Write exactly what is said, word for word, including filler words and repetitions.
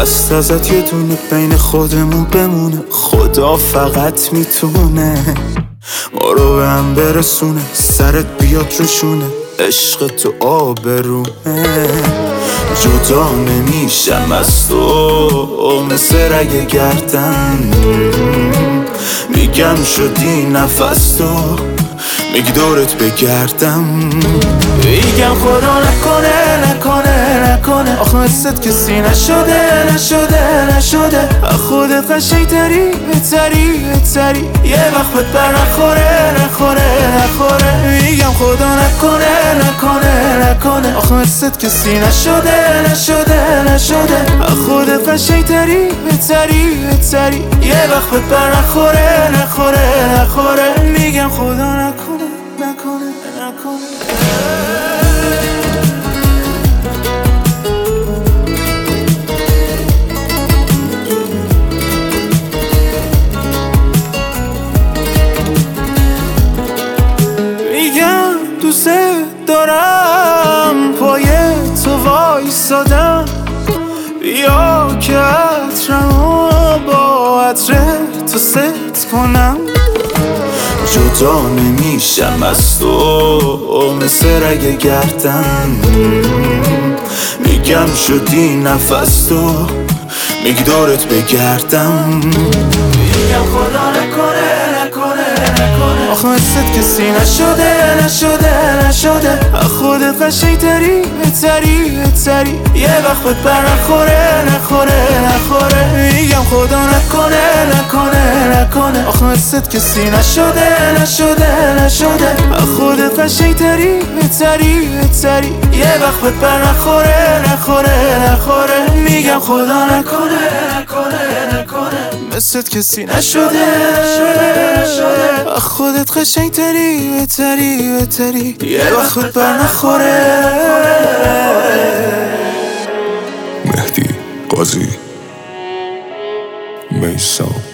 هست ازت یه دونه بین خودمون بمونه. خدا فقط میتونه ما رو به هم برسونه، سرت بیاد روشونه، عشق تو آبرومه. جدا نمیشم از تو مثل رگ گردن، میگم شدی نفس تو، میگی دورت بگردم. میگم خدا نکنه نکنه نکنه آخه مثلت کسی نشده نشده نشده. خودت قشنگ تری بهتری بهتری، یه وقت بهت بر نخوره نخوره نخوره. میگم خدا نکنه نکنه نکنه آخه مثلت کسی نشده نشده نشده. خودت قشنگ تری بهتری بهتری، یه وقت بهت بر نخوره نخوره نخوره. میگم خدا نکنه نکنه نکنه. میگم دوست دارم، پای تو وایسادم، بیا که عطرمو با عطر تو ست کنم. جدا نمیشم از تو مثل رگ گردن، میگم شدی نفس تو، میگی دورت بگردم. میگم خدا نکنه نکنه نکنه آخه مثلت کسی نشده نشده نشده. خودت قشنگ تری بهتری بهتری، یه وقت بهت بر نخوره نخوره نخوره. میگم خدا نکنه نکنه نکنه آخه مثلت کسی نشده نشده نشده. خودت قشنگ تری بهتری بهتری، یه وقت بهت بر نخوره نخوره نخوره. میگم خدا نکنه نکنه نکنه مثلت کسی نشده نشده. خودت قشنگ تری بهتری بهتری، یه وقت بهت بر نخوره. مهدی قاضی میثم